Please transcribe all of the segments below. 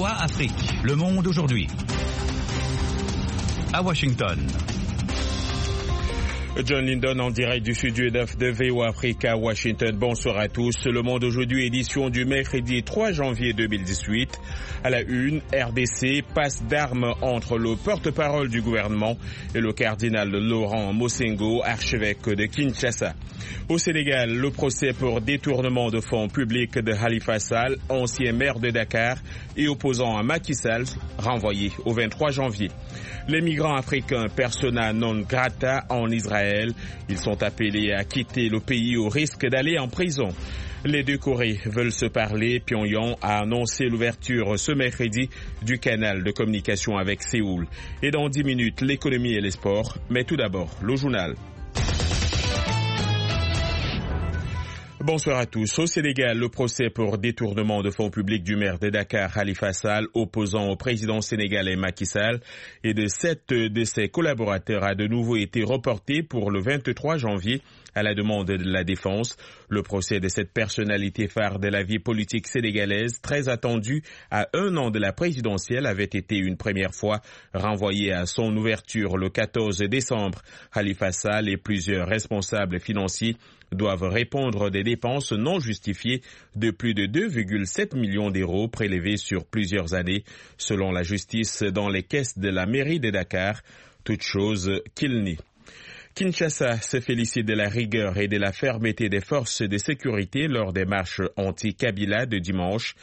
VOA Afrique, le monde aujourd'hui. À Washington. John Lindon en direct du studio de VOA Afrique à Washington. Bonsoir à tous. Le monde aujourd'hui, édition du mercredi 3 janvier 2018. À la une, RDC, passe d'armes entre le porte-parole du gouvernement et le cardinal Laurent Mosengo, archevêque de Kinshasa. Au Sénégal, le procès pour détournement de fonds publics de Khalifa Sall, ancien maire de Dakar et opposant à Macky Sall, renvoyé au 23 janvier. Les migrants africains persona non grata en Israël, ils sont appelés à quitter le pays au risque d'aller en prison. Les deux Corées veulent se parler. Pyongyang a annoncé l'ouverture ce mercredi du canal de communication avec Séoul. Et dans 10 minutes, l'économie et les sports. Mais tout d'abord, le journal. Bonsoir à tous. Au Sénégal, le procès pour détournement de fonds publics du maire de Dakar, Khalifa Sall, opposant au président sénégalais Macky Sall, et de 7 de ses collaborateurs a de nouveau été reporté pour le 23 janvier à la demande de la défense. Le procès de cette personnalité phare de la vie politique sénégalaise, très attendu à 1 an de la présidentielle, avait été une première fois renvoyé à son ouverture le 14 décembre. Khalifa Sall et plusieurs responsables financiers doivent répondre des dépenses non justifiées de plus de 2,7 millions d'euros prélevés sur plusieurs années, selon la justice, dans les caisses de la mairie de Dakar, toute chose qu'il nie. Kinshasa se félicite de la rigueur et de la fermeté des forces de sécurité lors des marches anti-Kabila de dimanche.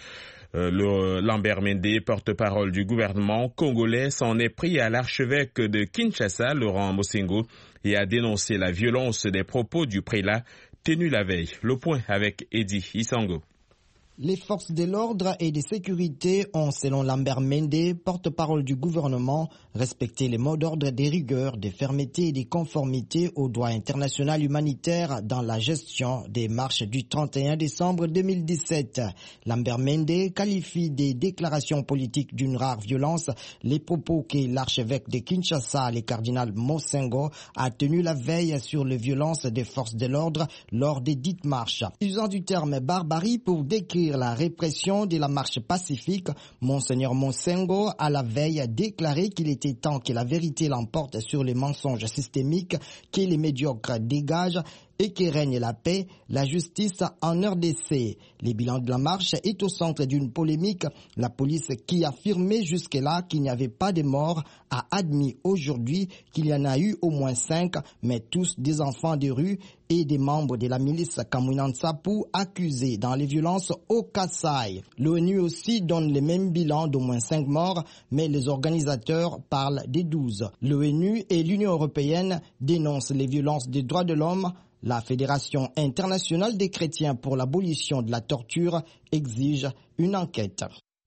Lambert Mende, porte-parole du gouvernement congolais, s'en est pris à l'archevêque de Kinshasa, Laurent Mosengo, et a dénoncé la violence des propos du prélat tenus la veille. Le point avec Eddie Isango. Les forces de l'ordre et de sécurité ont, selon Lambert Mende, porte-parole du gouvernement, respecté les mots d'ordre des rigueurs, des fermetés et des conformités au droit international humanitaire dans la gestion des marches du 31 décembre 2017. Lambert Mende qualifie des déclarations politiques d'une rare violence les propos que l'archevêque de Kinshasa, le cardinal Mosengo, a tenus la veille sur les violences des forces de l'ordre lors des dites marches. Usant du terme barbarie pour décrire la répression de la marche pacifique, Monseigneur Mosengo a la veille déclaré qu'il était temps que la vérité l'emporte sur les mensonges systémiques que les médiocres dégagent et que règne la paix, la justice en RDC. Le bilan de la marche est au centre d'une polémique. La police, qui affirmait jusque-là qu'il n'y avait pas de morts, a admis aujourd'hui qu'il y en a eu au moins 5, mais tous des enfants de rue et des membres de la milice Kamounan Sapou accusés dans les violences au Kasaï. L'ONU aussi donne le même bilan d'au moins 5 morts, mais les organisateurs parlent des 12. L'ONU et l'Union européenne dénoncent les violences des droits de l'homme. La Fédération internationale des chrétiens pour l'abolition de la torture exige une enquête.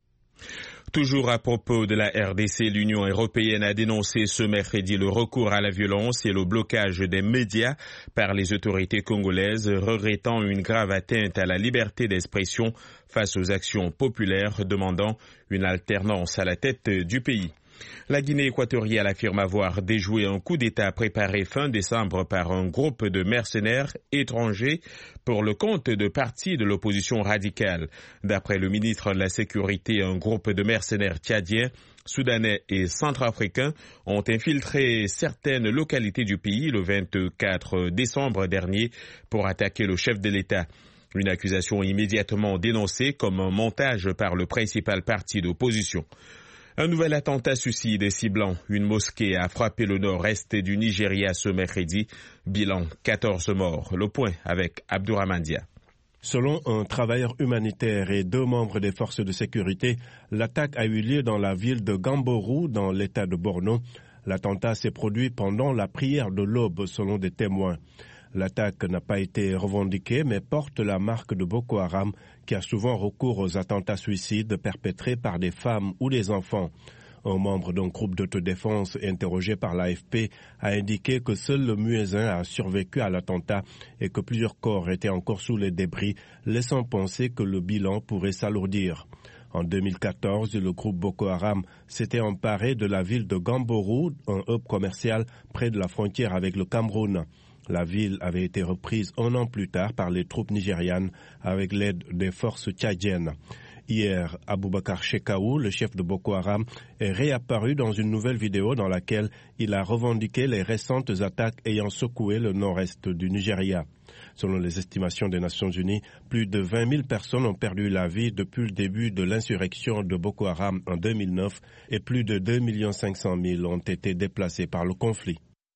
Toujours à propos de la RDC, l'Union européenne a dénoncé ce mercredi le recours à la violence et le blocage des médias par les autorités congolaises, regrettant une grave atteinte à la liberté d'expression face aux actions populaires, demandant une alternance à la tête du pays. La Guinée équatoriale affirme avoir déjoué un coup d'État préparé fin décembre par un groupe de mercenaires étrangers pour le compte de partis de l'opposition radicale. D'après le ministre de la Sécurité, un groupe de mercenaires tchadiens, soudanais et centrafricains ont infiltré certaines localités du pays le 24 décembre dernier pour attaquer le chef de l'État. Une accusation immédiatement dénoncée comme un montage par le principal parti d'opposition. Un nouvel attentat suicide ciblant une mosquée a frappé le nord-est du Nigeria ce mercredi. Bilan 14 morts. Le point avec Abdourahmane Dia. Selon un travailleur humanitaire et 2 membres des forces de sécurité, l'attaque a eu lieu dans la ville de Gamborou, dans l'état de Borno. L'attentat s'est produit pendant la prière de l'aube, selon des témoins. L'attaque n'a pas été revendiquée, mais porte la marque de Boko Haram, qui a souvent recours aux attentats suicides perpétrés par des femmes ou des enfants. Un membre d'un groupe d'autodéfense interrogé par l'AFP a indiqué que seul le muezzin a survécu à l'attentat et que plusieurs corps étaient encore sous les débris, laissant penser que le bilan pourrait s'alourdir. En 2014, le groupe Boko Haram s'était emparé de la ville de Gamborou, un hub commercial près de la frontière avec le Cameroun. La ville avait été reprise 1 an plus tard par les troupes nigérianes avec l'aide des forces tchadiennes. Hier, Aboubakar Shekau, le chef de Boko Haram, est réapparu dans une nouvelle vidéo dans laquelle il a revendiqué les récentes attaques ayant secoué le nord-est du Nigeria. Selon les estimations des Nations Unies, plus de 20 000 personnes ont perdu la vie depuis le début de l'insurrection de Boko Haram en 2009 et plus de 2 500 000 ont été déplacés par le conflit.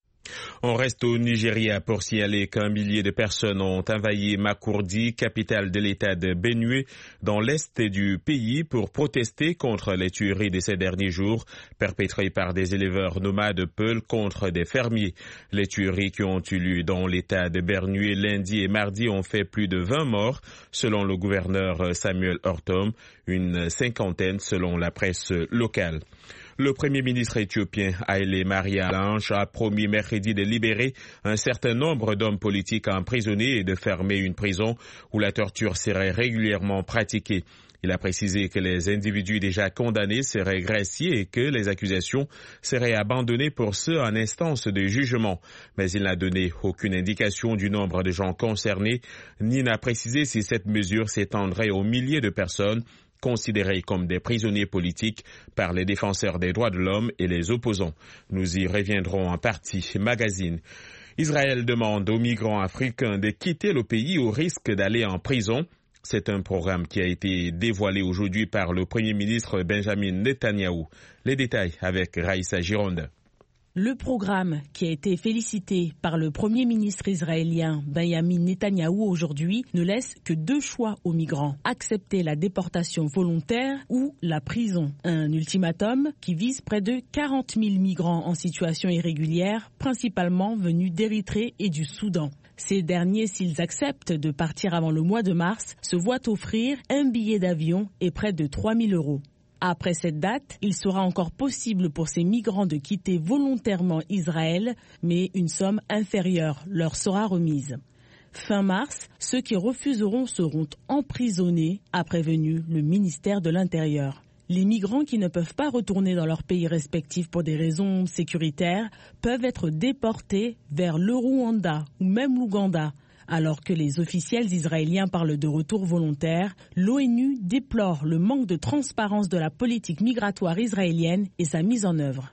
On reste au Nigeria pour signaler qu'un millier de personnes ont envahi Makurdi, capitale de l'état de Benue, dans l'est du pays pour protester contre les tueries de ces derniers jours perpétrées par des éleveurs nomades Peul contre des fermiers. Les tueries qui ont eu lieu dans l'état de Benue lundi et mardi ont fait plus de 20 morts, selon le gouverneur Samuel Ortom, une cinquantaine selon la presse locale. Le Premier ministre éthiopien Haile Mariam a promis mercredi de libérer un certain nombre d'hommes politiques emprisonnés et de fermer une prison où la torture serait régulièrement pratiquée. Il a précisé que les individus déjà condamnés seraient graciés et que les accusations seraient abandonnées pour ceux en instance de jugement. Mais il n'a donné aucune indication du nombre de gens concernés, ni n'a précisé si cette mesure s'étendrait aux milliers de personnes considérés comme des prisonniers politiques par les défenseurs des droits de l'homme et les opposants. Nous y reviendrons en partie. Magazine. Israël demande aux migrants africains de quitter le pays au risque d'aller en prison. C'est un programme qui a été dévoilé aujourd'hui par le Premier ministre Benjamin Netanyahou. Les détails avec Raïssa Gironde. Le programme, qui a été félicité par le Premier ministre israélien Benjamin Netanyahou aujourd'hui, ne laisse que deux choix aux migrants. Accepter la déportation volontaire ou la prison. Un ultimatum qui vise près de 40 000 migrants en situation irrégulière, principalement venus d'Érythrée et du Soudan. Ces derniers, s'ils acceptent de partir avant le mois de mars, se voient offrir un billet d'avion et près de 3 000 €. Après cette date, il sera encore possible pour ces migrants de quitter volontairement Israël, mais une somme inférieure leur sera remise. Fin mars, ceux qui refuseront seront emprisonnés, a prévenu le ministère de l'Intérieur. Les migrants qui ne peuvent pas retourner dans leur pays respectif pour des raisons sécuritaires peuvent être déportés vers le Rwanda ou même l'Ouganda. Alors que les officiels israéliens parlent de retour volontaire, l'ONU déplore le manque de transparence de la politique migratoire israélienne et sa mise en œuvre.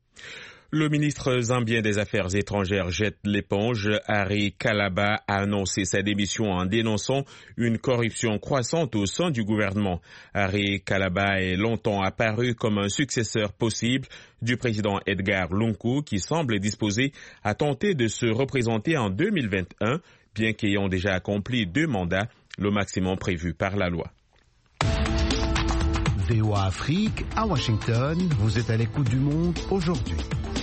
Le ministre zambien des Affaires étrangères jette l'éponge. Harry Kalaba a annoncé sa démission en dénonçant une corruption croissante au sein du gouvernement. Harry Kalaba est longtemps apparu comme un successeur possible du président Edgar Lungu qui semble disposé à tenter de se représenter en 2021, bien qu'ayant déjà accompli 2 mandats, le maximum prévu par la loi. VOA Afrique, à Washington, vous êtes à l'écoute du monde aujourd'hui.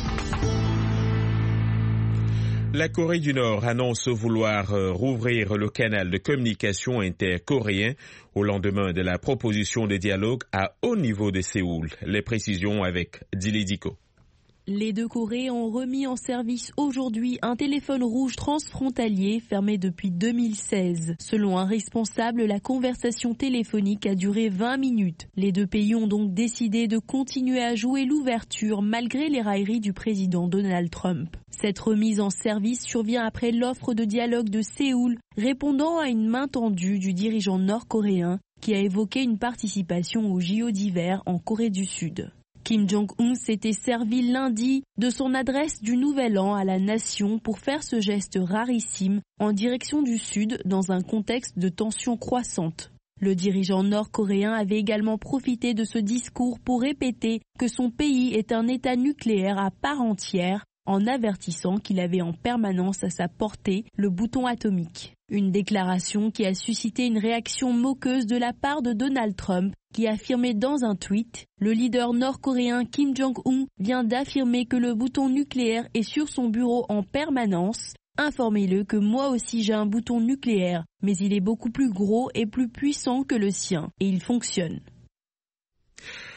La Corée du Nord annonce vouloir rouvrir le canal de communication intercoréen au lendemain de la proposition de dialogue à haut niveau de Séoul. Les précisions avec Dili Diko. Les deux Corées ont remis en service aujourd'hui un téléphone rouge transfrontalier fermé depuis 2016. Selon un responsable, la conversation téléphonique a duré 20 minutes. Les deux pays ont donc décidé de continuer à jouer l'ouverture malgré les railleries du président Donald Trump. Cette remise en service survient après l'offre de dialogue de Séoul, répondant à une main tendue du dirigeant nord-coréen qui a évoqué une participation aux JO d'hiver en Corée du Sud. Kim Jong-un s'était servi lundi de son adresse du Nouvel An à la nation pour faire ce geste rarissime en direction du Sud dans un contexte de tensions croissantes. Le dirigeant nord-coréen avait également profité de ce discours pour répéter que son pays est un État nucléaire à part entière, en avertissant qu'il avait en permanence à sa portée le bouton atomique. Une déclaration qui a suscité une réaction moqueuse de la part de Donald Trump, qui affirmait dans un tweet « Le leader nord-coréen Kim Jong-un vient d'affirmer que le bouton nucléaire est sur son bureau en permanence. Informez-le que moi aussi j'ai un bouton nucléaire, mais il est beaucoup plus gros et plus puissant que le sien, et il fonctionne. »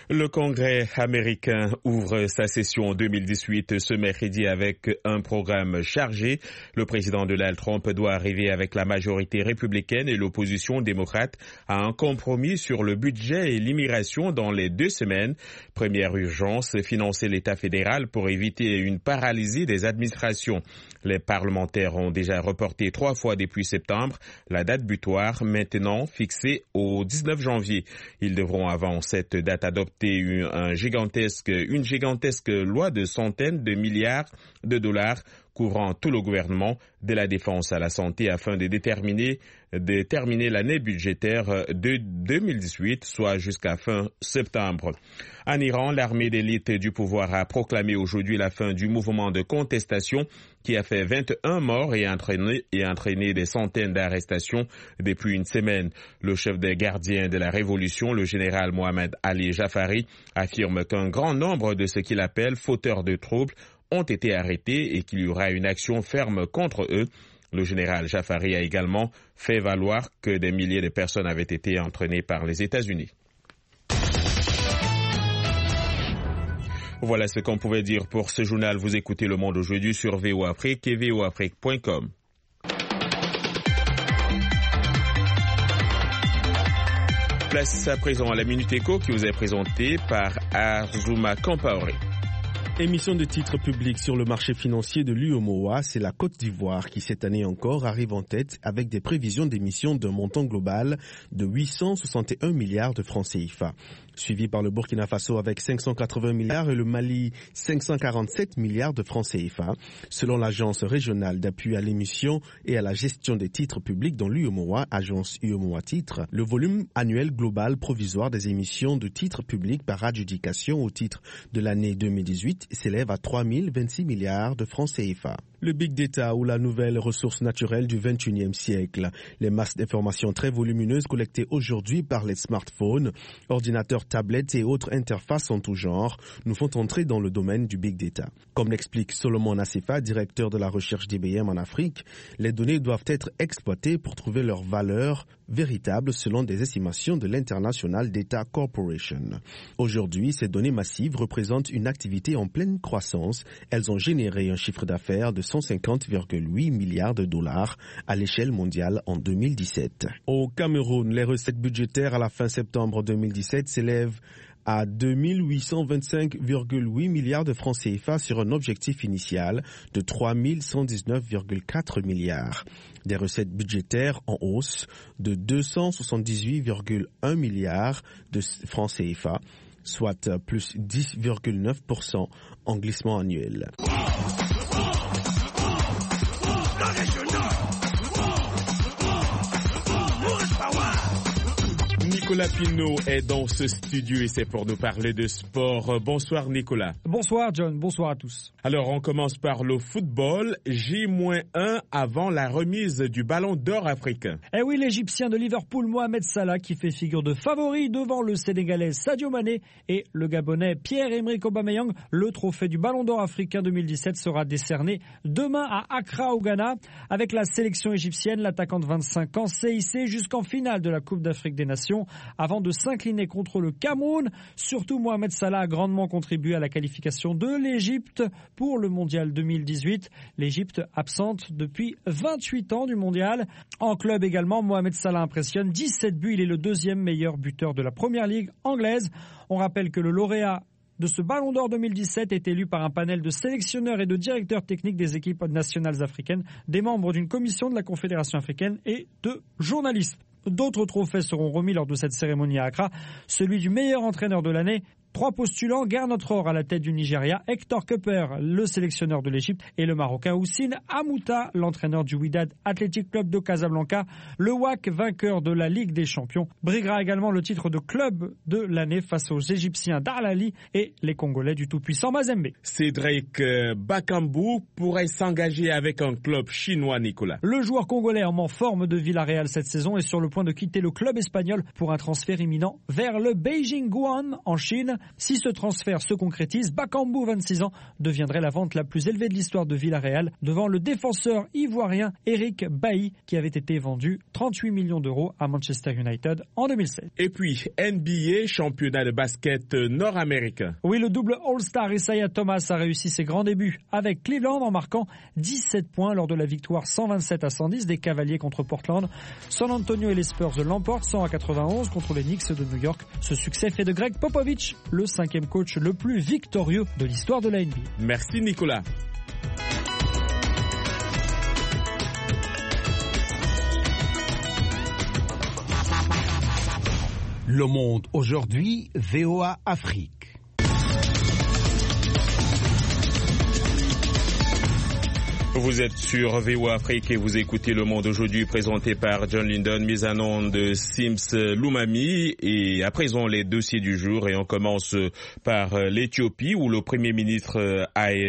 Le Congrès américain ouvre sa session 2018 ce mercredi avec un programme chargé. Le président Donald Trump doit arriver avec la majorité républicaine et l'opposition démocrate à un compromis sur le budget et l'immigration dans les 2 semaines. Première urgence, financer l'État fédéral pour éviter une paralysie des administrations. Les parlementaires ont déjà reporté 3 fois depuis septembre la date butoir, maintenant fixée au 19 janvier. Ils devront avant cette date adopter une gigantesque loi de centaines de milliards de dollars couvrant tout le gouvernement, de la défense à la santé, afin de terminer l'année budgétaire de 2018, soit jusqu'à fin septembre. En Iran, l'armée d'élite du pouvoir a proclamé aujourd'hui la fin du mouvement de contestation qui a fait 21 morts et entraîné des centaines d'arrestations depuis une semaine. Le chef des gardiens de la révolution, le général Mohammad Ali Jafari, affirme qu'un grand nombre de ce qu'il appelle fauteurs de troubles ont été arrêtés et qu'il y aura une action ferme contre eux. Le général Jafari a également fait valoir que des milliers de personnes avaient été entraînées par les États-Unis. Voilà ce qu'on pouvait dire pour ce journal. Vous écoutez Le Monde aujourd'hui sur VOA Afrique et voafrique.com. Place à présent à la Minute Éco qui vous est présentée par Azuma Kampaoré. Émission de titres publics sur le marché financier de l'UEMOA, c'est la Côte d'Ivoire qui cette année encore arrive en tête avec des prévisions d'émissions d'un montant global de 861 milliards de francs CFA. Suivi par le Burkina Faso avec 580 milliards et le Mali 547 milliards de francs CFA. Selon l'agence régionale d'appui à l'émission et à la gestion des titres publics dans l'UEMOA, agence UEMOA Titres, le volume annuel global provisoire des émissions de titres publics par adjudication au titre de l'année 2018 s'élève à 3026 milliards de francs CFA. Le Big Data ou la nouvelle ressource naturelle du 21e siècle. Les masses d'informations très volumineuses collectées aujourd'hui par les smartphones, ordinateurs, tablettes et autres interfaces en tout genre nous font entrer dans le domaine du Big Data. Comme l'explique Solomon Asefa, directeur de la recherche d'IBM en Afrique, les données doivent être exploitées pour trouver leur valeur véritable selon des estimations de l'International Data Corporation. Aujourd'hui, ces données massives représentent une activité en pleine croissance. Elles ont généré un chiffre d'affaires de 150,8 milliards de dollars à l'échelle mondiale en 2017. Au Cameroun, les recettes budgétaires à la fin septembre 2017 s'élèvent à 2825,8 milliards de francs CFA sur un objectif initial de 3119,4 milliards. Des recettes budgétaires en hausse de 278,1 milliards de francs CFA, soit plus 10,9% en glissement annuel. Nicolas Pinault est dans ce studio et c'est pour nous parler de sport. Bonsoir Nicolas. Bonsoir John, bonsoir à tous. Alors on commence par le football. J-1 avant la remise du ballon d'or africain. Eh oui, l'Égyptien de Liverpool Mohamed Salah qui fait figure de favori devant le Sénégalais Sadio Mané et le Gabonais Pierre-Emerick Aubameyang. Le trophée du ballon d'or africain 2017 sera décerné demain à Accra au Ghana. Avec la sélection égyptienne, l'attaquant de 25 ans s'est hissé jusqu'en finale de la Coupe d'Afrique des Nations avant de s'incliner contre le Cameroun. Surtout, Mohamed Salah a grandement contribué à la qualification de l'Égypte pour le Mondial 2018. L'Égypte absente depuis 28 ans du Mondial. En club également, Mohamed Salah impressionne. 17 buts, il est le deuxième meilleur buteur de la Première Ligue anglaise. On rappelle que le lauréat de ce Ballon d'Or 2017 est élu par un panel de sélectionneurs et de directeurs techniques des équipes nationales africaines, des membres d'une commission de la Confédération africaine et de journalistes. D'autres trophées seront remis lors de cette cérémonie à Accra. Celui du meilleur entraîneur de l'année. 3 postulants, Gernot Rohr à la tête du Nigeria, Hector Cupper, le sélectionneur de l'Égypte, et le Marocain Houssine Amouta, l'entraîneur du Wydad Athletic Club de Casablanca. Le WAC, vainqueur de la Ligue des Champions, briguera également le titre de club de l'année face aux Égyptiens d'Al Ahly et les Congolais du tout-puissant Mazembe. Cédric Bakambu pourrait s'engager avec un club chinois, Nicolas. Le joueur congolais en forme de Villarreal cette saison est sur le point de quitter le club espagnol pour un transfert imminent vers le Beijing Guoan en Chine. Si ce transfert se concrétise, Bakambu, 26 ans, deviendrait la vente la plus élevée de l'histoire de Villarreal, devant le défenseur ivoirien Eric Bailly, qui avait été vendu 38 millions d'euros à Manchester United en 2007. Et puis, NBA, championnat de basket nord-américain. Oui, le double All-Star Isaiah Thomas a réussi ses grands débuts avec Cleveland en marquant 17 points lors de la victoire 127-110 des Cavaliers contre Portland. San Antonio et les Spurs l'emportent 100-91 contre les Knicks de New York. Ce succès fait de Greg Popovich le 5e coach le plus victorieux de l'histoire de la NBA. Merci Nicolas. Le Monde aujourd'hui, VOA Afrique. Vous êtes sur VOA Afrique et vous écoutez Le Monde aujourd'hui, présenté par John Linden, mise en onde de Sims Lumami. Et à présent, les dossiers du jour. Et on commence par l'Éthiopie, où le Premier ministre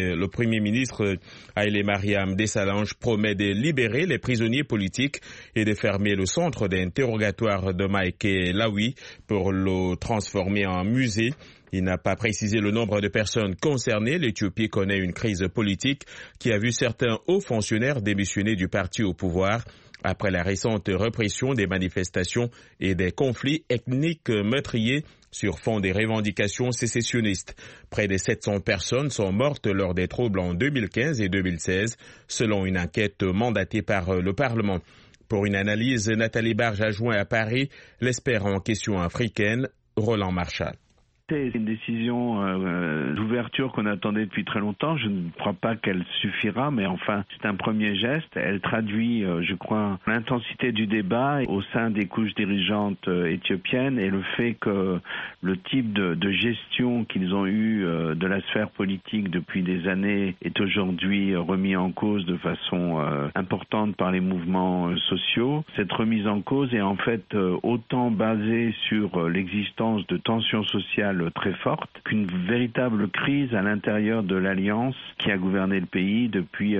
Haïlé Mariam Desalegn promet de libérer les prisonniers politiques et de fermer le centre d'interrogatoire de Maïké Laoui pour le transformer en musée. Il n'a pas précisé le nombre de personnes concernées. L'Éthiopie connaît une crise politique qui a vu certains hauts fonctionnaires démissionner du parti au pouvoir après la récente répression des manifestations et des conflits ethniques meurtriers sur fond des revendications sécessionnistes. Près de 700 personnes sont mortes lors des troubles en 2015 et 2016, selon une enquête mandatée par le Parlement. Pour une analyse, Nathalie Barge a joint à Paris l'expert en questions africaines, Roland Marchal. C'est une décision d'ouverture qu'on attendait depuis très longtemps. Je ne crois pas qu'elle suffira, mais enfin, c'est un premier geste. Elle traduit, je crois, l'intensité du débat au sein des couches dirigeantes éthiopiennes et le fait que le type de gestion qu'ils ont eu de la sphère politique depuis des années est aujourd'hui remis en cause de façon importante par les mouvements sociaux. Cette remise en cause est en fait autant basée sur l'existence de tensions sociales très forte qu'une véritable crise à l'intérieur de l'alliance qui a gouverné le pays depuis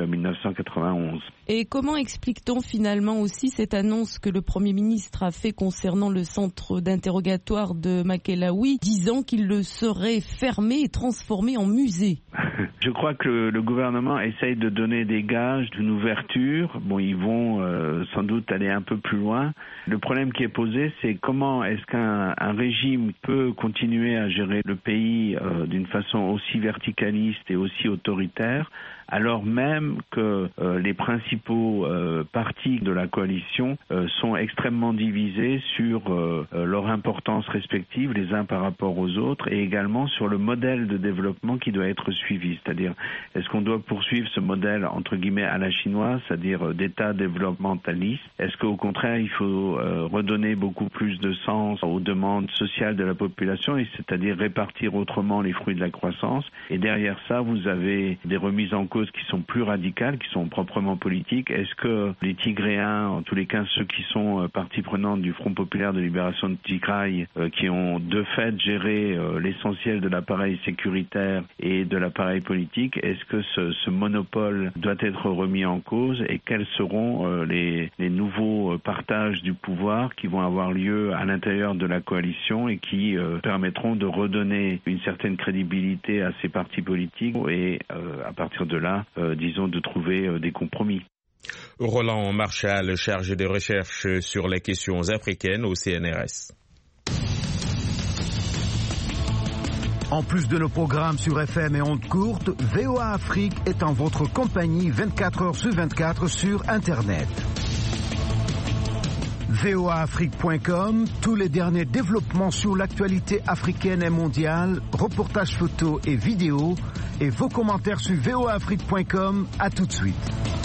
1991. Et comment explique-t-on finalement aussi cette annonce que le Premier ministre a fait concernant le centre d'interrogatoire de Maïké Laoui, disant qu'il le serait fermé et transformé en musée? Je crois que le gouvernement essaye de donner des gages d'une ouverture. Bon, ils vont sans doute aller un peu plus loin. Le problème qui est posé, c'est comment est-ce qu'un régime peut continuer à gérer le pays d'une façon aussi verticaliste et aussi autoritaire, alors même que les principaux partis de la coalition sont extrêmement divisés sur leur importance respective les uns par rapport aux autres et également sur le modèle de développement qui doit être suivi. C'est-à-dire, est-ce qu'on doit poursuivre ce modèle entre guillemets à la chinoise, c'est-à-dire d'État développementaliste? Est-ce qu'au contraire, il faut redonner beaucoup plus de sens aux demandes sociales de la population, et c'est-à-dire répartir autrement les fruits de la croissance? Et derrière ça, vous avez des remises en cause qui sont plus radicales, qui sont proprement politiques. Est-ce que les Tigréens, en tous les cas ceux qui sont partie prenante du Front populaire de libération de Tigray, qui ont de fait géré l'essentiel de l'appareil sécuritaire et de l'appareil politique, est-ce que ce monopole doit être remis en cause, et quels seront les nouveaux partages du pouvoir qui vont avoir lieu à l'intérieur de la coalition et qui permettront de redonner une certaine crédibilité à ces partis politiques et à partir de là, disons, de trouver des compromis. Roland Marchal, chargé de recherche sur les questions africaines au CNRS. En plus de nos programmes sur FM et ondes courtes, VOA Afrique est en votre compagnie 24 heures sur 24 sur Internet. voaafrique.com, tous les derniers développements sur l'actualité africaine et mondiale, reportages photos et vidéos, et vos commentaires sur voaafrique.com. À tout de suite.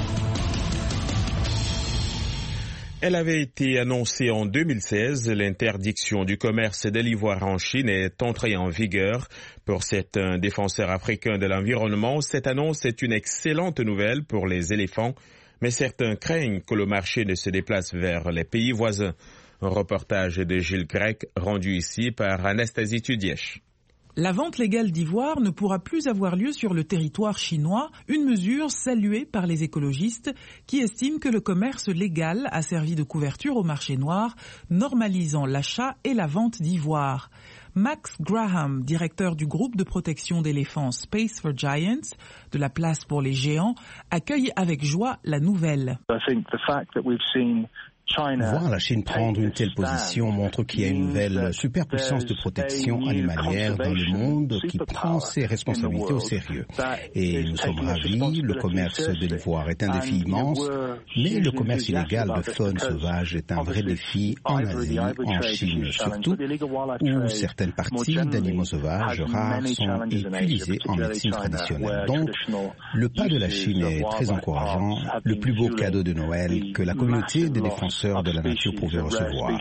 Elle avait été annoncée en 2016. L'interdiction du commerce de l'ivoire en Chine est entrée en vigueur. Pour certains défenseurs africains de l'environnement, cette annonce est une excellente nouvelle pour les éléphants, mais certains craignent que le marché ne se déplace vers les pays voisins. Un reportage de Gilles Grec rendu ici par Anastasie Tudièche. La vente légale d'ivoire ne pourra plus avoir lieu sur le territoire chinois, une mesure saluée par les écologistes qui estiment que le commerce légal a servi de couverture au marché noir, normalisant l'achat et la vente d'ivoire. Max Graham, directeur du groupe de protection d'éléphants Space for Giants, de la place pour les géants, accueille avec joie la nouvelle. Voir la Chine prendre une telle position montre qu'il y a une nouvelle superpuissance de protection animalière dans le monde qui prend ses responsabilités au sérieux. Et nous sommes ravis, le commerce de l'ivoire est un défi immense, mais le commerce illégal de faune sauvage est un vrai défi en Asie, en Chine surtout, où certaines parties d'animaux sauvages rares sont utilisées en médecine traditionnelle. Donc, le pas de la Chine est très encourageant, le plus beau cadeau de Noël que la communauté des défenseurs de la nature pouvait recevoir.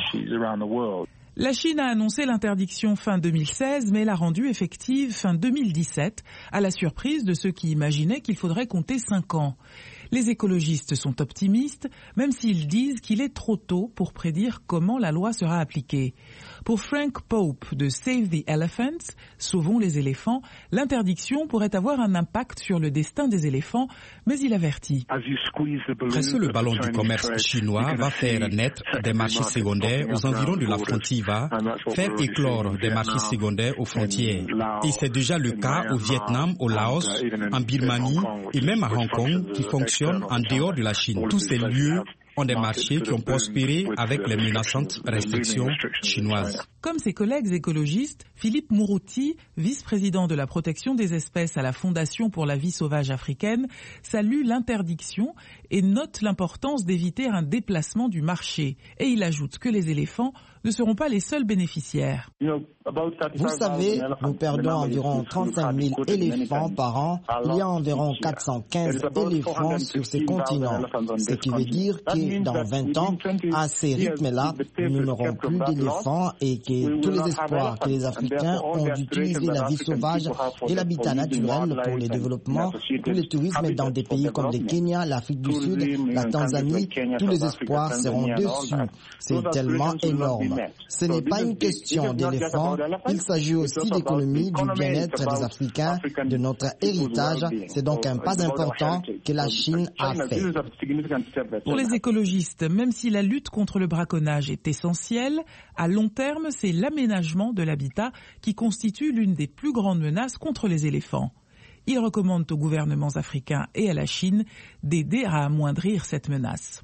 La Chine a annoncé l'interdiction fin 2016, mais l'a rendue effective fin 2017, à la surprise de ceux qui imaginaient qu'il faudrait compter 5 ans. Les écologistes sont optimistes, même s'ils disent qu'il est trop tôt pour prédire comment la loi sera appliquée. Pour Frank Pope de Save the Elephants, Sauvons les éléphants, l'interdiction pourrait avoir un impact sur le destin des éléphants, mais il avertit. Presser le ballon du commerce chinois va faire naître des marchés secondaires aux environs de la frontière, va faire éclore des marchés secondaires aux frontières. Et c'est déjà le cas au Vietnam, au Laos, en Birmanie et même à Hong Kong qui fonctionnent en dehors de la Chine. Tous ces lieux ont des marchés qui ont prospéré avec les menaçantes restrictions chinoises. Comme ses collègues écologistes, Philippe Mourouti, vice-président de la protection des espèces à la Fondation pour la vie sauvage africaine, salue l'interdiction et note l'importance d'éviter un déplacement du marché. Et il ajoute que les éléphants ne seront pas les seuls bénéficiaires. Vous savez, nous perdons environ 35 000 éléphants par an. Il y a environ 415 éléphants sur ces continents. Ce qui veut dire que dans 20 ans, à ces rythmes-là, nous n'aurons plus d'éléphants et que tous les espoirs que les Africains ont d'utiliser la vie sauvage et l'habitat naturel pour le développement, pour le tourisme dans des pays comme le Kenya, l'Afrique du Sud, la Tanzanie, tous les espoirs seront dessus. C'est tellement énorme. Ce n'est pas une question d'éléphants, il s'agit aussi d'économie, du bien-être des Africains, de notre héritage. C'est donc un pas important que la Chine a fait. Pour les écologistes, même si la lutte contre le braconnage est essentielle, à long terme, c'est l'aménagement de l'habitat qui constitue l'une des plus grandes menaces contre les éléphants. Ils recommandent aux gouvernements africains et à la Chine d'aider à amoindrir cette menace.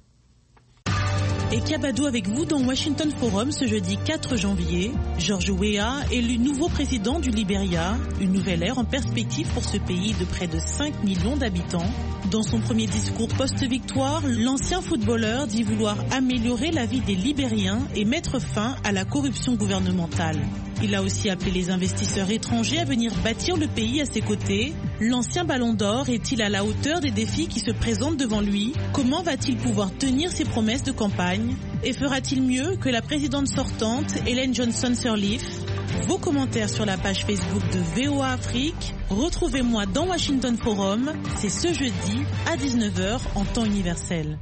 Et Kiabadou avec vous dans Washington Forum ce jeudi 4 janvier. George Weah, élu nouveau président du Libéria, une nouvelle ère en perspective pour ce pays de près de 5 millions d'habitants. Dans son premier discours post-victoire, l'ancien footballeur dit vouloir améliorer la vie des Libériens et mettre fin à la corruption gouvernementale. Il a aussi appelé les investisseurs étrangers à venir bâtir le pays à ses côtés. L'ancien Ballon d'Or est-il à la hauteur des défis qui se présentent devant lui? Comment va-t-il pouvoir tenir ses promesses de campagne? Et fera-t-il mieux que la présidente sortante, Ellen Johnson Sirleaf? Vos commentaires sur la page Facebook de VOA Afrique. Retrouvez-moi dans Washington Forum. C'est ce jeudi à 19h en temps universel.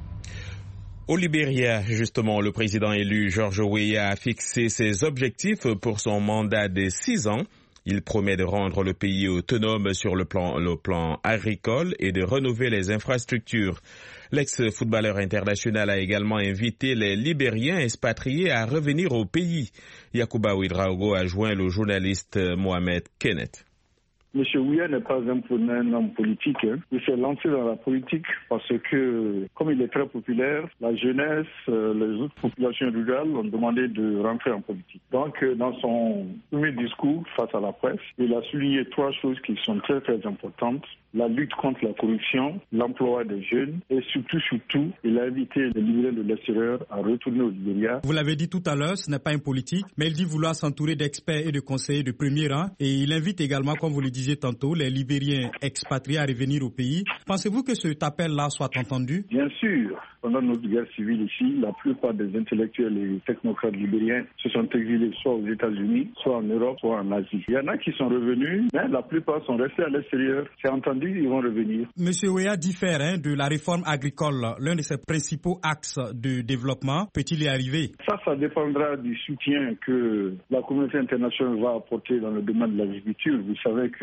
Au Libéria, justement, le président élu George Weah a fixé ses objectifs pour son mandat de 6 ans. Il promet de rendre le pays autonome sur le plan agricole et de rénover les infrastructures. L'ex-footballeur international a également invité les Libériens expatriés à revenir au pays. Yacouba Ouedraogo a joint le journaliste Mohamed Kenneth. M. Weah n'est pas un homme politique. Il s'est lancé dans la politique parce que, comme il est très populaire, la jeunesse, les autres populations rurales ont demandé de rentrer en politique. Donc, dans son premier discours face à la presse, il a souligné 3 choses qui sont très très importantes. La lutte contre la corruption, l'emploi des jeunes et surtout, il a invité les Libériens de l'extérieur à retourner au Libéria. Vous l'avez dit tout à l'heure, ce n'est pas un politique, mais il dit vouloir s'entourer d'experts et de conseillers de premier rang. Et il invite également, comme vous le disiez tantôt, les Libériens expatriés à revenir au pays. Pensez-vous que cet appel-là soit entendu? Bien sûr. Pendant notre guerre civile ici, la plupart des intellectuels et technocrates libériens se sont exilés soit aux États-Unis, soit en Europe, soit en Asie. Il y en a qui sont revenus, mais la plupart sont restés à l'extérieur. C'est entendu, ils vont revenir. Monsieur Weah diffère de la réforme agricole, l'un de ses principaux axes de développement. Peut-il y arriver? Ça dépendra du soutien que la communauté internationale va apporter dans le domaine de l'agriculture. Vous savez que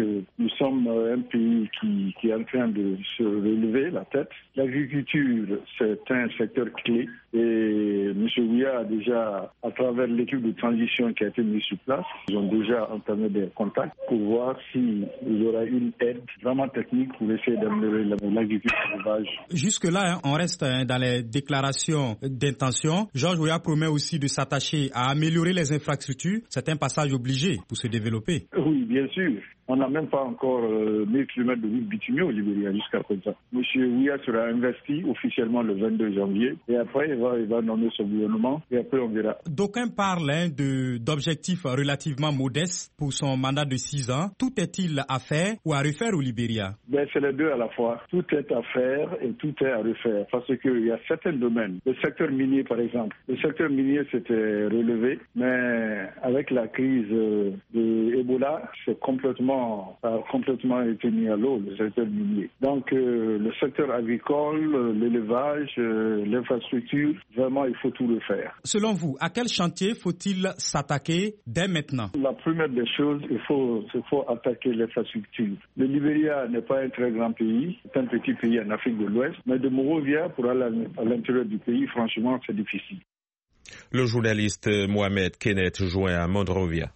que nous sommes un pays qui est en train de se relever la tête. L'agriculture, c'est un secteur clé et M. Weah a déjà, à travers l'équipe de transition qui a été mise sur place, ils ont déjà entamé des contacts pour voir s'il y aura une aide vraiment technique pour essayer d'améliorer l'agriculture sauvage. Jusque-là, on reste dans les déclarations d'intention. Georges Weah promet aussi de s'attacher à améliorer les infrastructures. C'est un passage obligé pour se développer. Oui, bien sûr. On n'a même pas encore 1000 km de route bitumée au Libéria jusqu'à présent. M. Weah sera investi officiellement le 22 janvier et après il va nommer son gouvernement et après on verra. D'aucuns parlent d'objectifs relativement modestes pour son mandat de 6 ans. Tout est-il à faire ou à refaire au Libéria? C'est les deux à la fois. Tout est à faire et tout est à refaire parce qu'il y a certains domaines. Le secteur minier par exemple. Le secteur minier s'était relevé mais avec la crise de Ebola, c'est complètement été mis à l'eau, le secteur minier. Donc, le secteur agricole, l'élevage, l'infrastructure, vraiment, il faut tout refaire. Selon vous, à quel chantier faut-il s'attaquer dès maintenant? La première des choses, il faut attaquer l'infrastructure. Le Libéria n'est pas un très grand pays, c'est un petit pays en Afrique de l'Ouest, mais de Monrovia pour aller à l'intérieur du pays, franchement, c'est difficile. Le journaliste Mohamed Kenneth joint à Monrovia.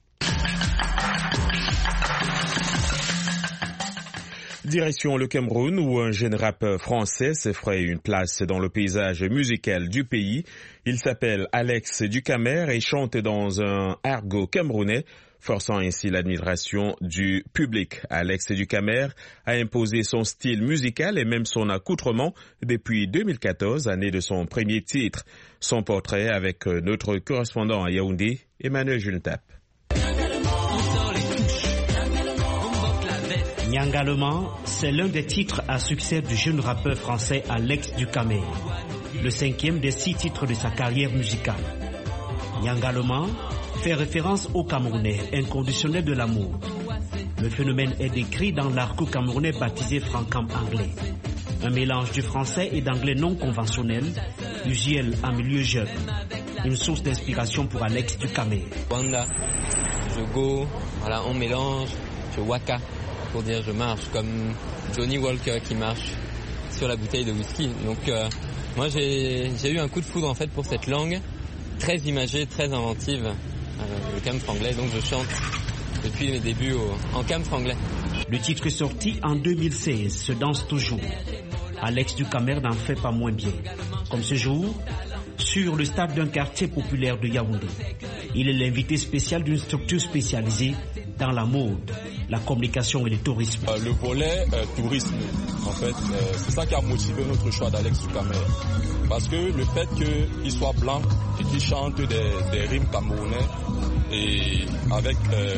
Direction le Cameroun où un jeune rappeur français s'effraie une place dans le paysage musical du pays. Il s'appelle Alex Ducamer et chante dans un argot camerounais, forçant ainsi l'admiration du public. Alex Ducamer a imposé son style musical et même son accoutrement depuis 2014, année de son premier titre. Son portrait avec notre correspondant à Yaoundé, Emmanuel Juntap. Nyangalema, c'est l'un des titres à succès du jeune rappeur français Alex Ducamer, le 5e des 6 titres de sa carrière musicale. Nyangalema fait référence au Camerounais inconditionnel de l'amour. Le phénomène est décrit dans l'argot camerounais baptisé Francam anglais. Un mélange du français et d'anglais non conventionnel, usuel en milieu jeune. Une source d'inspiration pour Alex Ducamer. Wanda, je go, voilà, on mélange, je waka. Pour dire je marche, comme Johnny Walker qui marche sur la bouteille de whisky. Donc moi j'ai eu un coup de foudre en fait pour cette langue très imagée, très inventive, le camp franglais. Donc je chante depuis mes débuts en camp franglais. Le titre sorti en 2016 se danse toujours. Alex Ducamer n'en fait pas moins bien. Comme ce jour, sur le stade d'un quartier populaire de Yaoundé. Il est l'invité spécial d'une structure spécialisée dans la mode, la communication et le tourisme. Le volet tourisme, en fait, c'est ça qui a motivé notre choix d'Alex Ducamer. Parce que le fait qu'il soit blanc et qu'il chante des rimes camerounais et avec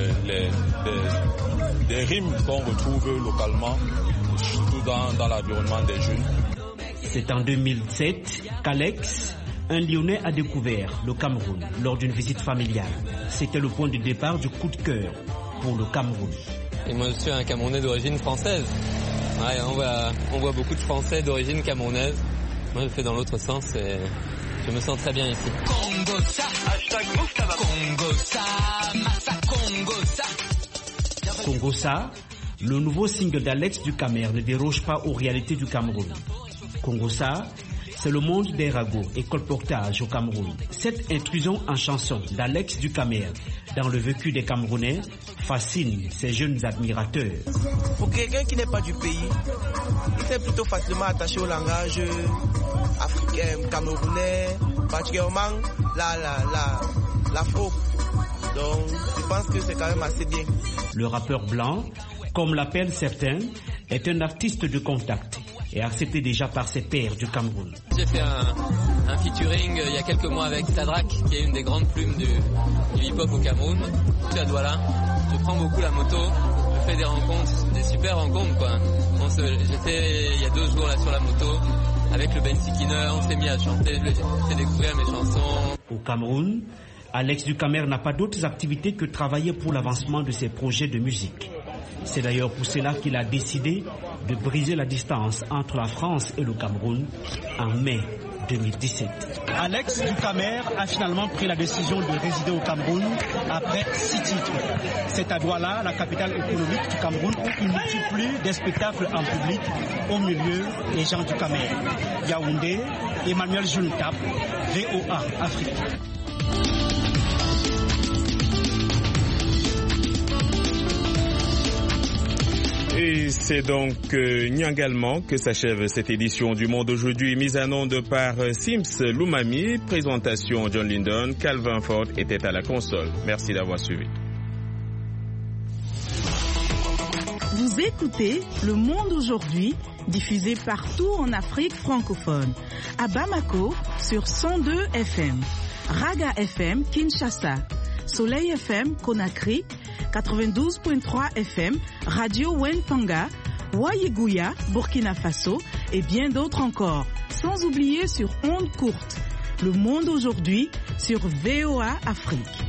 des rimes qu'on retrouve localement, surtout dans l'environnement des jeunes. C'est en 2007 qu'Alex, un Lyonnais, a découvert le Cameroun lors d'une visite familiale. C'était le point de départ du coup de cœur pour le Cameroun. Et moi je suis un Camerounais d'origine française. Ouais, on voit beaucoup de Français d'origine camerounaise. Moi je fais dans l'autre sens et je me sens très bien ici. Congossa, Congossa, Massa Congossa. Congossa, le nouveau single d'Alex Ducamer ne déroge pas aux réalités du Cameroun. Congossa, c'est le monde des ragots et colportages au Cameroun. Cette intrusion en chanson d'Alex Ducamer dans le vécu des Camerounais fascine ses jeunes admirateurs. Pour quelqu'un qui n'est pas du pays, il est plutôt facilement attaché au langage africain, camerounais, particulièrement l'afro. Donc je pense que c'est quand même assez bien. Le rappeur blanc, comme l'appellent certains, est un artiste de contact et accepté déjà par ses pairs du Cameroun. J'ai fait un featuring il y a quelques mois avec Sadrak, qui est une des grandes plumes du hip-hop au Cameroun. Je suis à Douala, je prends beaucoup la moto, je fais des rencontres, des super rencontres quoi. J'étais il y a 2 jours là sur la moto avec le Ben Sikiner, on s'est mis à chanter, je lui ai fait découvrir mes chansons. Au Cameroun, Alex Ducamer n'a pas d'autres activités que travailler pour l'avancement de ses projets de musique. C'est d'ailleurs pour cela qu'il a décidé de briser la distance entre la France et le Cameroun en mai 2017. Alex Ducamer a finalement pris la décision de résider au Cameroun après 6 titres. C'est à Douala, la capitale économique du Cameroun, où il multiplie des spectacles en public au milieu des gens du Camer. Yaoundé, Emmanuel Juntap, VOA Afrique. Et c'est donc Nyangalement que s'achève cette édition du Monde aujourd'hui, mise en onde par Sims Loumami, présentation John Lindon, Calvin Ford était à la console. Merci d'avoir suivi. Vous écoutez Le Monde aujourd'hui, diffusé partout en Afrique francophone. À Bamako, sur 102 FM. Raga FM, Kinshasa. Soleil FM, Conakry. 92.3 FM, Radio Wentanga, Wayigouya, Burkina Faso et bien d'autres encore. Sans oublier sur ondes courtes. Le Monde aujourd'hui sur VOA Afrique.